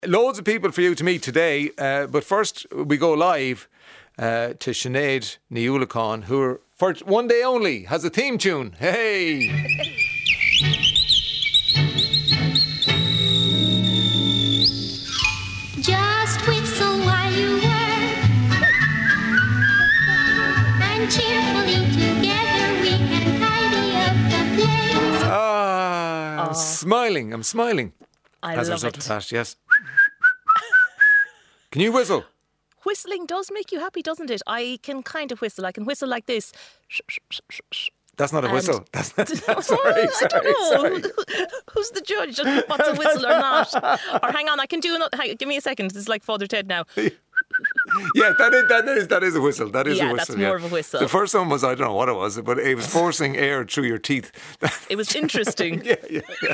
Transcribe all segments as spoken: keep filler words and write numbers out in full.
Loads of people for you to meet today, uh, but first we go live uh, to Sinead Ní Uallacháin, who are, for one day only has a theme tune. Hey! Just whistle while you work, and cheerfully together we can tidy up the place. Ah, I'm Oh. smiling, I'm smiling. I As a love result it. of that, yes. Can you whistle? Whistling does make you happy, doesn't it? I can kind of whistle. I can whistle like this. That's not a And- whistle. That's not, sorry, I sorry, don't know. sorry. Who's the judge? What's a whistle or not? Or hang on, I can do another. Hang, give me a second. This is like Father Ted now. Yeah, that is, that is that is a whistle. That is Yeah, a that's whistle. more of a whistle. The first one was, I don't know what it was, but it was forcing air through your teeth. It was interesting. yeah, yeah, yeah.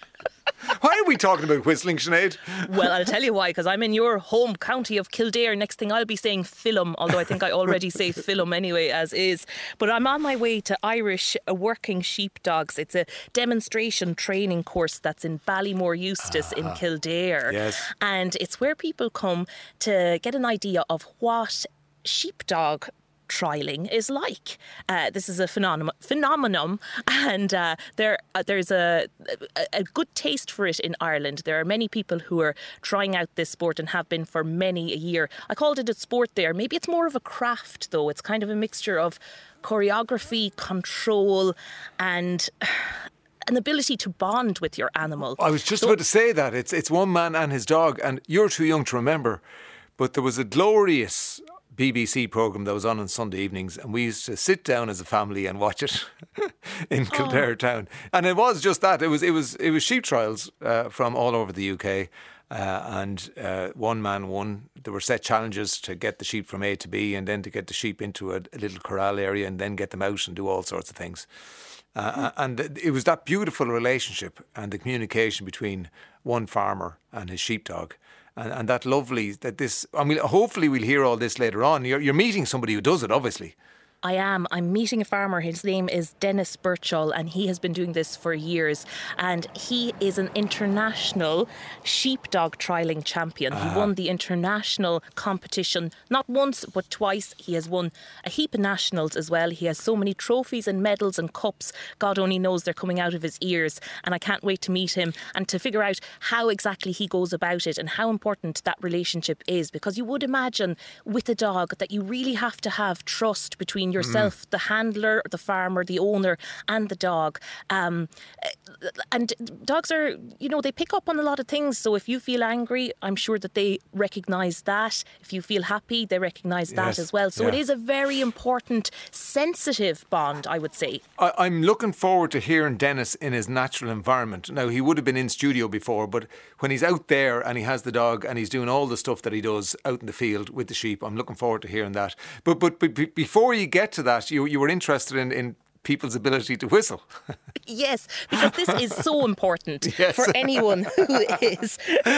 Why are we talking about whistling, Sinead? Well, I'll tell you why, because I'm in your home county of Kildare. Next thing I'll be saying Film, although I think I already say Film anyway, as is. But I'm on my way to Irish Working Sheepdogs. It's a demonstration training course that's in Ballymore Eustace in Kildare. Yes. And it's where people come to get an idea of what sheepdog trialing is like. Uh, this is a phenomenon, phenomenon and uh, there uh, there's a, a a good taste for it in Ireland. There are many people who are trying out this sport and have been for many a year. I called it a sport there. Maybe it's more of a craft though. It's kind of a mixture of choreography, control and an ability to bond with your animal. I was just So- about to say that. It's it's one man and his dog, and you're too young to remember, but there was a glorious B B C programme that was on on Sunday evenings, and we used to sit down as a family and watch it in Kildare town. And it was just that. It was it was it was sheep trials uh, from all over the U K. Uh, and uh, one man won. There were set challenges to get the sheep from A to B, and then to get the sheep into a, a little corral area, and then get them out and do all sorts of things. Uh, and it was that beautiful relationship and the communication between one farmer and his sheepdog. And, and that lovely, that this, I mean, hopefully we'll hear all this later on. You're, you're meeting somebody who does it, obviously. I am. I'm meeting a farmer. His name is Dennis Birchall, and he has been doing this for years. And he is an international sheepdog trialling champion. He won the international competition not once but twice. He has won a heap of nationals as well. He has so many trophies and medals and cups. God only knows they're coming out of his ears. And I can't wait to meet him and to figure out how exactly he goes about it and how important that relationship is. Because you would imagine with a dog that you really have to have trust between yourself, mm. the handler, the farmer, the owner and the dog. Um, and dogs are, you know, they pick up on a lot of things. So if you feel angry, I'm sure that they recognise that. If you feel happy, they recognise that Yes. as well. So Yeah. it is a very important, sensitive bond, I would say. I, I'm looking forward to hearing Dennis in his natural environment. Now, he would have been in studio before, but when he's out there and he has the dog and he's doing all the stuff that he does out in the field with the sheep, I'm looking forward to hearing that. But but, but b- before you get to that, you you were interested in, in people's ability to whistle. Yes, because this is so important Yes. for anyone who is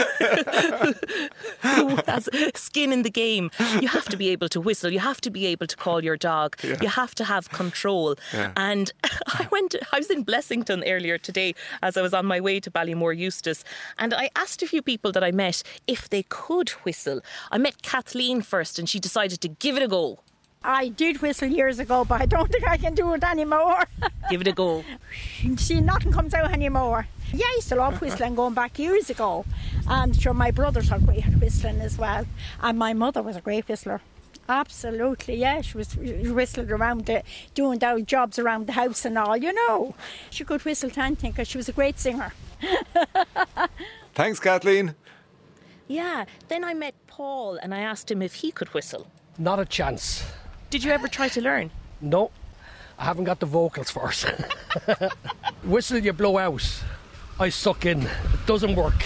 who has skin in the game. You have to be able to whistle. You have to be able to call your dog. Yeah. You have to have control. Yeah. And I went. I was in Blessington earlier today as I was on my way to Ballymore Eustace, and I asked a few people that I met if they could whistle. I met Kathleen first, and she decided to give it a go. I did whistle years ago, but I don't think I can do it anymore. Give it a go. See, nothing comes out anymore. Yeah, I used to love whistling going back years ago. And sure, my brothers are great at whistling as well. And my mother was a great whistler. Absolutely, yeah. She was whistling around, the, doing the jobs around the house and all, you know. She could whistle to anything because she was a great singer. Thanks, Kathleen. Yeah. Then I met Paul, and I asked him if he could whistle. Not a chance. Did you ever try to learn? No, I haven't got the vocals for it. Whistle you blow out. I suck in. It doesn't work.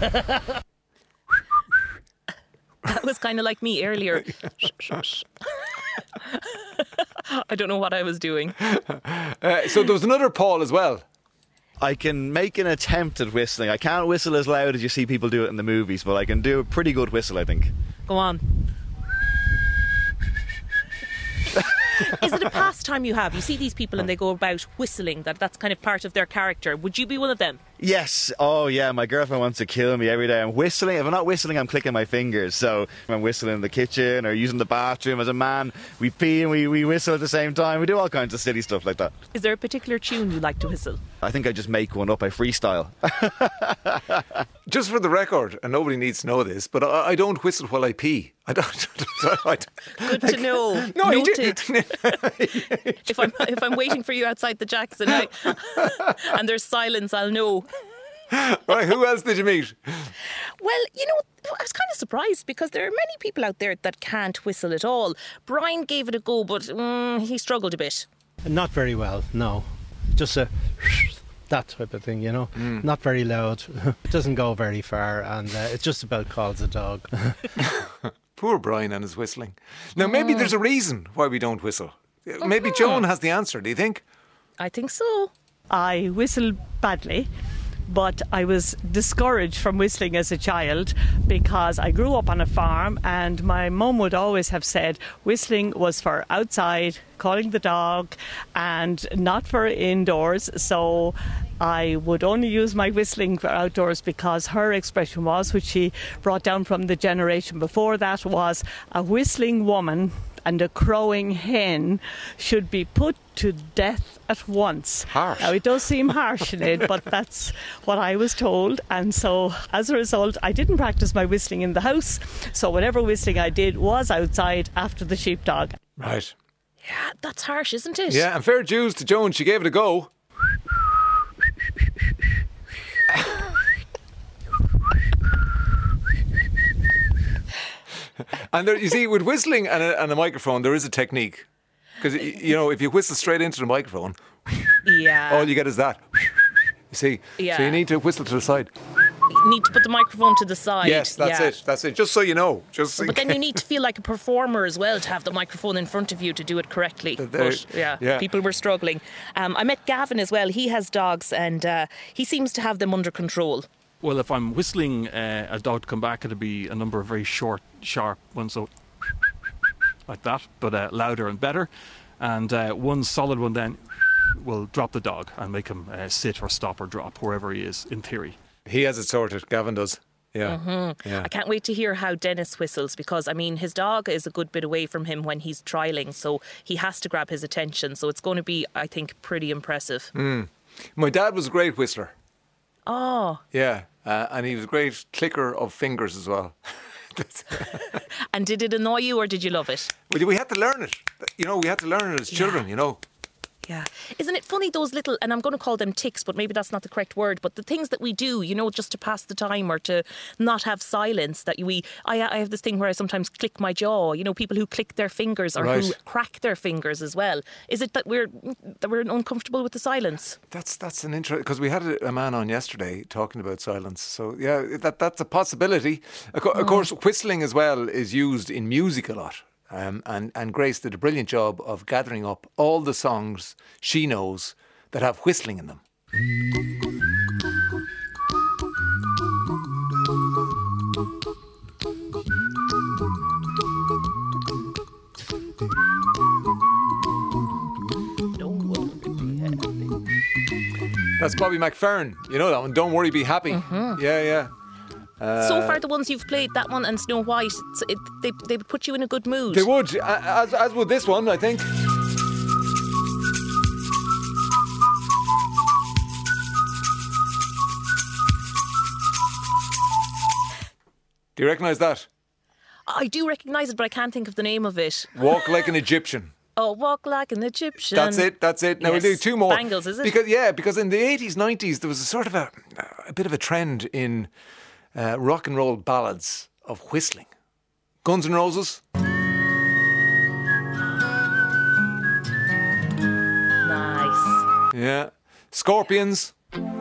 That was kind of like me earlier. I don't know what I was doing. Uh, so there was another Paul as well. I can make an attempt at whistling. I can't whistle as loud as you see people do it in the movies, but I can do a pretty good whistle, I think. Go on. Is it a pastime you have? You see these people and they go about whistling, that that's kind of part of their character. Would you be one of them? Yes. Oh, yeah. My girlfriend wants to kill me every day. I'm whistling. If I'm not whistling, I'm clicking my fingers. So I'm whistling in the kitchen or using the bathroom. As a man, we pee and we, we whistle at the same time. We do all kinds of silly stuff like that. Is there a particular tune you like to whistle? I think I just make one up. I freestyle. Just for the record, and nobody needs to know this, but I, I don't whistle while I pee. I don't. I don't Good to know. No, you Noted. did. if I'm if I'm waiting for you outside the Jackson I, and there's silence, I'll know. Right, who else did you meet? Well, you know, I was kind of surprised because there are many people out there that can't whistle at all. Brian gave it a go, but mm, he struggled a bit. Not very well, no. Just a that type of thing, you know. Mm. Not very loud. It doesn't go very far, and uh, it just about calls a dog. Poor Brian and his whistling. Now, maybe mm. there's a reason why we don't whistle. Maybe uh-huh. Joan has the answer, do you think? I think so. I whistle badly, but I was discouraged from whistling as a child because I grew up on a farm and my mum would always have said whistling was for outside, calling the dog, and not for indoors. So I would only use my whistling for outdoors because her expression was, which she brought down from the generation before that, was a whistling woman and a crowing hen should be put to death at once. Harsh. Now, it does seem harsh in it, but that's what I was told. And so, as a result, I didn't practice my whistling in the house. So whatever whistling I did was outside after the sheepdog. Right. Yeah, that's harsh, isn't it? Yeah, and fair dues to Joan, she gave it a go. And there, you see, with whistling and a, and a microphone, there is a technique. Because, you know, if you whistle straight into the microphone, yeah, all you get is that. You see? Yeah. So you need to whistle to the side. You need to put the microphone to the side. Yes, that's yeah. it. That's it. Just so you know. Just But then you need to feel like a performer as well to have the microphone in front of you to do it correctly. There, but yeah, yeah, people were struggling. Um, I met Gavin as well. He has dogs and uh, he seems to have them under control. Well, if I'm whistling uh, a dog to come back, it'll be a number of very short, sharp ones, so like that, but uh, louder and better. And uh, one solid one then will drop the dog and make him uh, sit or stop or drop wherever he is, in theory. He has it sorted. Gavin does. Yeah. Mm-hmm. yeah. I can't wait to hear how Dennis whistles because, I mean, his dog is a good bit away from him when he's trialling, so he has to grab his attention. So it's going to be, I think, pretty impressive. Mm. My dad was a great whistler. Oh. Yeah, uh, and he was a great clicker of fingers as well. And did it annoy you or did you love it? Well, we had to learn it. You know, we had to learn it as children, yeah. you know. Yeah. Isn't it funny, those little, and I'm going to call them tics, but maybe that's not the correct word, but the things that we do, you know, just to pass the time or to not have silence, that we, I, I have this thing where I sometimes click my jaw, you know, people who click their fingers or right. who crack their fingers as well. Is it that we're that we're uncomfortable with the silence? That's that's an interesting, because we had a, a man on yesterday talking about silence. So, yeah, that that's a possibility. Of, co- mm. of course, whistling as well is used in music a lot. Um, and, and Grace did a brilliant job of gathering up all the songs she knows that have whistling in them. That's Bobby McFerrin. You know that one. Don't worry, be happy. Mm-hmm. Yeah, yeah. Uh, so far, the ones you've played, that one and Snow White, it's, it, they they would put you in a good mood. They would, as, as would this one, I think. Do you recognise that? I do recognise it, but I can't think of the name of it. Walk Like an Egyptian. Oh, Walk Like an Egyptian. That's it, that's it. Now yes. we'll do two more. Bangles, is it? Because, yeah, because in the eighties, nineties, there was a sort of a, a bit of a trend in uh, rock and roll ballads of whistling. Guns N' Roses. Nice. Yeah. Scorpions.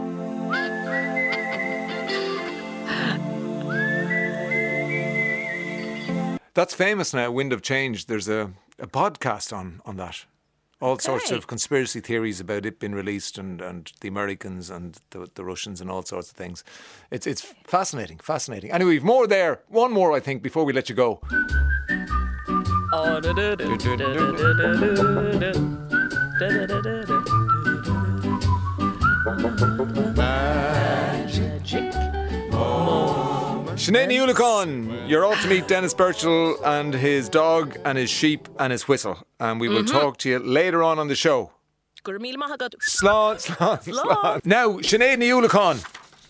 That's famous now, Wind of Change. There's a, a podcast on, on that. All Okay. sorts of conspiracy theories about it being released and, and the Americans and the, the Russians and all sorts of things. It's it's fascinating, fascinating. Anyway, we've more there. One more, I think, before we let you go. Oh, da, da, da, da, da, da, da, da, da, da, da, da. Sinead Ulicon, you're off to meet Dennis Birchall and his dog and his sheep and his whistle. And we will talk to you later on on the show. Gurmil Mahagad. Slán, slán, Slán. slán. Now, Sinead Ulicon,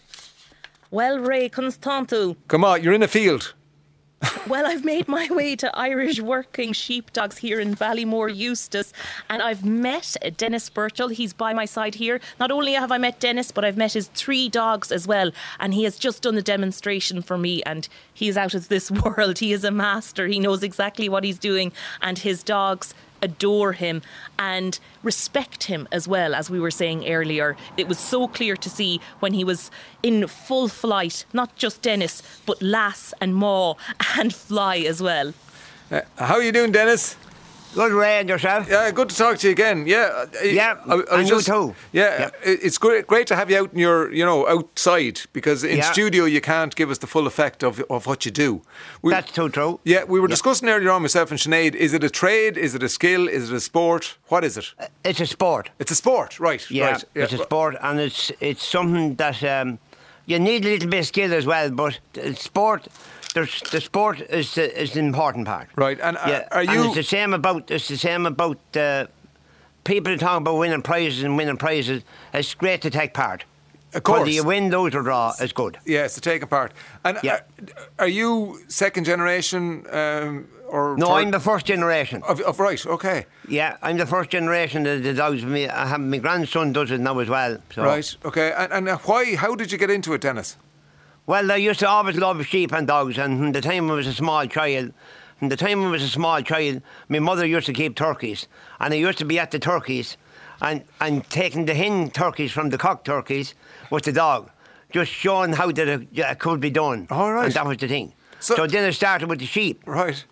Well, Ray Constantu. come on, you're in a field. Well, I've made my way to Irish working sheepdogs here in Ballymore, Eustace, and I've met Dennis Birchall. He's by my side here. Not only have I met Dennis, but I've met his three dogs as well, and he has just done the demonstration for me, and he is out of this world. He is a master. He knows exactly what he's doing, and his dogs adore him and respect him as well, as we were saying earlier. It was so clear to see when he was in full flight, not just Dennis, but Lass and Maw and Fly as well. Uh, how are you doing, Dennis? Good, Ray, and yourself? Yeah, good to talk to you again. Yeah, uh, Yeah, I, I was and you just- too. Yeah, Yep. it- it's great, great to have you out in your, you know, outside, because in Yeah. studio you can't give us the full effect of of what you do. We, That's too true. Yeah, we were discussing earlier on, myself and Sinead. Is it a trade? Is it a skill? Is it a sport? What is it? It's a sport. It's a sport, right? Yeah, right. it's a sport, and it's it's something that um, you need a little bit of skill as well. But the sport, there's the sport is the is the important part. Right, and are- yeah, are and you- it's the same about it's the same about uh, people talking about winning prizes and winning prizes. It's great to take part. Of course. Whether you win, lose, or draw, it's good. Yeah, it's to take apart. And Yeah. are, are you second generation um, or No, third- I'm the first generation. Of, of right, okay, Yeah, I'm the first generation of the dogs. Me, I have my grandson does it now as well. So. right, okay. And, and why? How did you get into it, Dennis? Well, I used to always love sheep and dogs, and from the time I was a small child, from the time I was a small child, my mother used to keep turkeys, and I used to be at the turkeys, and and taking the hen turkeys from the cock turkeys with the dog, just showing how that it, it could be done. All right. And that was the thing. So- So, then I started with the sheep. Right.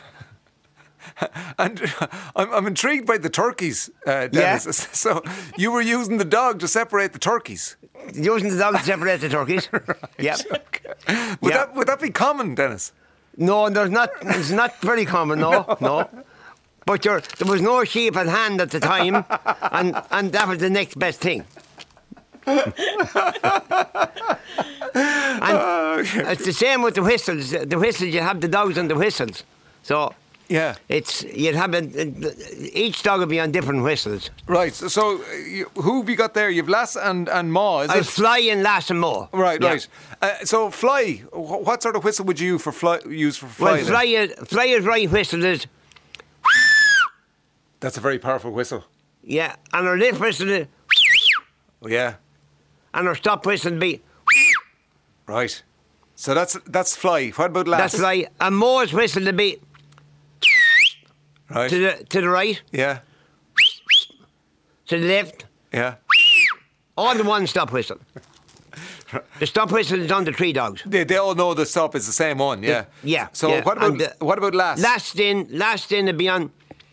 And I'm, I'm intrigued by the turkeys, uh, Dennis. Yeah. So you were using the dog to separate the turkeys. Using the dog to separate the turkeys. Yeah. Would Yeah. that would that be common, Dennis? No, there's not. It's not very common. No, no. But there, there was no sheep at hand at the time, and and that was the next best thing. And it's the same with the whistles. The whistles, you have the dogs and the whistles. So Yeah. it's you'd have a, each dog would be on different whistles. Right. So, so uh, you, who have you got there? You've Lass and and Maw, is I it? fly and lass and more. Right, Yeah. right. Uh, so Fly. wh- What sort of whistle would you for fly, use for Fly? Well, then? fly is, fly is right whistle is, That's a very powerful whistle. yeah, and our lift whistle is, Oh, yeah. and our stop whistle be, Right. So that's that's Fly. What about Lass? that's fly, and Moore's whistle to be Right. to the to the right, Yeah. to the left, Yeah. all the one stop whistle. The stop whistle is on the three dogs. They, they all know the stop is the same one. Yeah. Yeah. So yeah. what about And the- what about Lass? Last in, last in to be on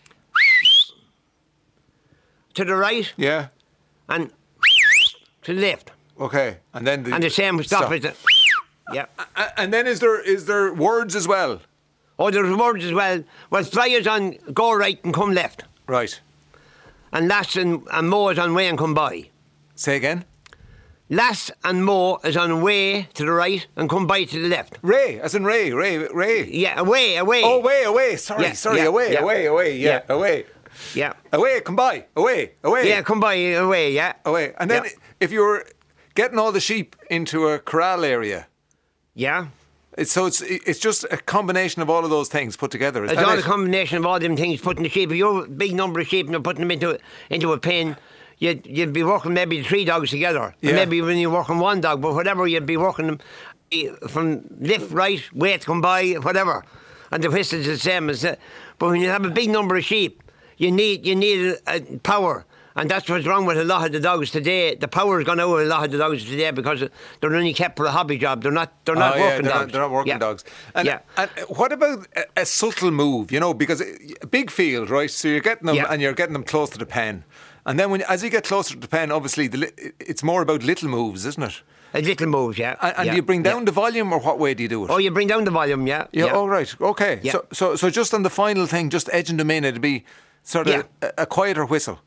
to the right Yeah. and to the left, Okay. And then the and the same stop stop. whistle. Yeah. A- And then is there is there words as well? Oh, there's words as well. Well, flyers on go right and come left, Right. and Lass and, and Mo is on way and come by. Say again. Lass and Mo is on way to the right and come by to the left. Ray, as in Ray, Ray, Ray. Yeah, away, away. Oh, away, away. Sorry, Yeah, sorry. yeah, away, yeah. away, away. Yeah, Yeah. away. Yeah. Away, come by. Away, away. Yeah, come by, away, yeah. Away. And then Yeah. if you were getting all the sheep into a corral area, Yeah. it's, so it's it's just a combination of all of those things put together. Is It's that all it? a combination of all them things, putting the sheep, if you're a big number of sheep and you're putting them into, into a pen, you'd, you'd be working maybe three dogs together. Yeah. And maybe when you're working one dog, but whatever, you'd be working them eh, from left, right, wait, come by, whatever. And the whistle's the same as that. But when you have a big number of sheep, you need you need uh, power. And that's what's wrong with a lot of the dogs today. The power's gone out of a lot of the dogs today because they're only kept for a hobby job. They're not. They're not Oh, yeah, working they're dogs. Not, they're not working Yeah. dogs. And, yeah. and what about a, a subtle move? You know, because a big field, right? So you're getting them, Yeah. and you're getting them close to the pen. And then when as you get closer to the pen, obviously the, li- it's more about little moves, isn't it? A little moves, yeah. And, and yeah. do you bring yeah. down the volume, or what way do you do it? Oh, you bring down the volume, yeah. Yeah. Oh, right. Okay. Yeah. So, so, so just on the final thing, just edging them in, it'd be sort of Yeah. a, a quieter whistle.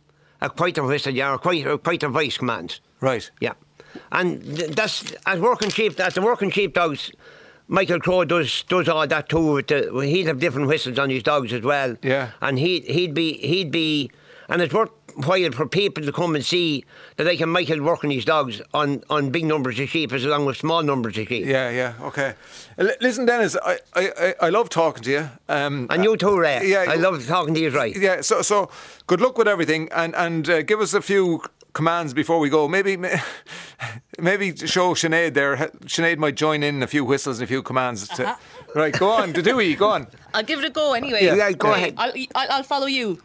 a quieter whistle, yeah, or quite, or quieter voice commands. Right. Yeah. And th- that's, as working sheep, as the working sheepdogs, Michael Crowe does does all that too. With the, he'd have different whistles on his dogs as well. Yeah. And he he'd be he'd be, and it's worthwhile for people to come and see that they can Michael working his dogs on, on big numbers of sheep as along with small numbers of sheep. Yeah, yeah, okay. L- listen, Dennis, I, I, I- I love talking to you. Um, And you too, Ray. yeah, I love talking to you, right? Yeah, so so good luck with everything, and and uh, give us a few commands before we go. Maybe maybe show Sinead there. Sinead might join in a few whistles and a few commands. To, Uh-huh. Right, go on, Dewey, go on. I'll give it a go anyway. Yeah, go Okay, ahead. I'll, I'll, I'll follow you.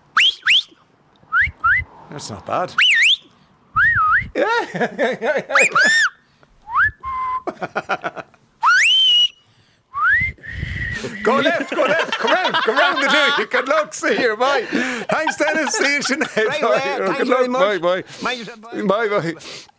That's not bad. Go left, go left, come round, come round the Dewey. Good luck, see you, bye. Thanks, Dennis, see you, Sinead. Right, Bye. Ray, Good thanks luck, very much. bye, bye. Mind yourself, bye. Bye, bye.